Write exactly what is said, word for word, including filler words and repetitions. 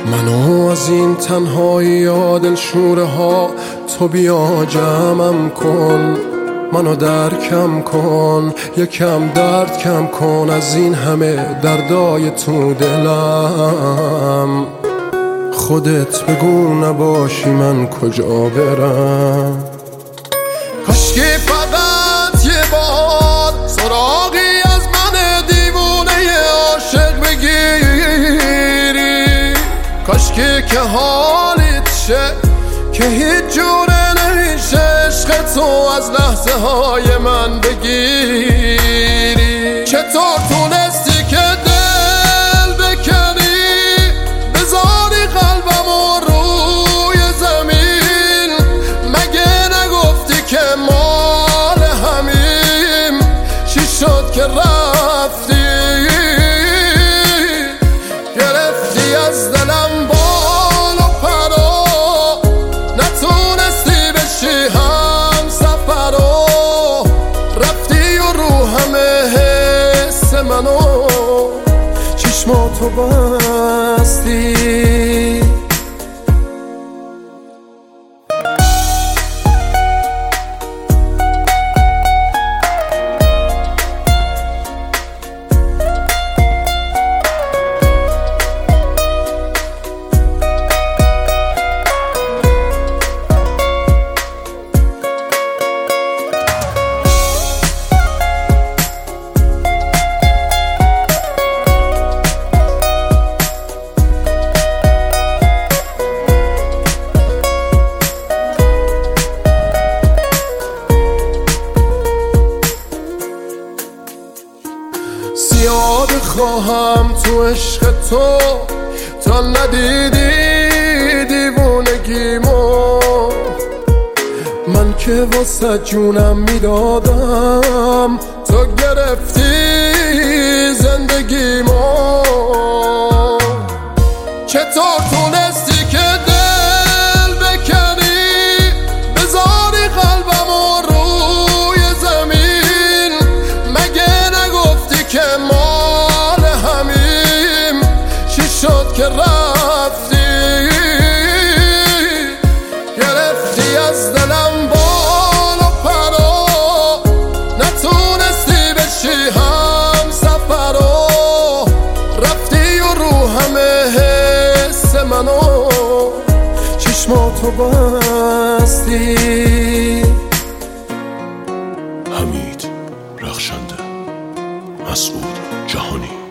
منو از این تنهایی ها دلشوره ها تو بیا جمعم کن، منو درکم کن، یکم درد کم کن از این همه دردای تو دلم. خودت بگو نباشی من کجا برم. کاشکی فقط یه بار سراغی از من دیوونه عاشق بگیری، کاشکی که حالیت شه که هیچ جوره نمیشه عشق تو از لحظه های من بگیری. چطور تونستی که دل بکنی بذاری قلبم روی زمین؟ مگه نگفتی که مال همیم؟ چی شد که رفتی؟ گرفتی از دلم بال و پرو، نتونستی بشی هم سفرو، رفتی و رو همه حس منو چشماتو بستی. زیاد خواهم تو عشق تو تا ندیدی دیوونگیمو. من که واسه جونم میدادم تو گرفتی زندگیمو. چطور تونستی که دل بکنی بذاری قلبم روی زمین؟ مگه نگفتی که مال همیم؟ چی شد که رفتی؟ گرفتی از دلم بال و پرو، نتونستی بشی هم سفرو، رفتی و رو همه حس منو چشماتو بستی. حمید رخشنده، مسعود جهانی.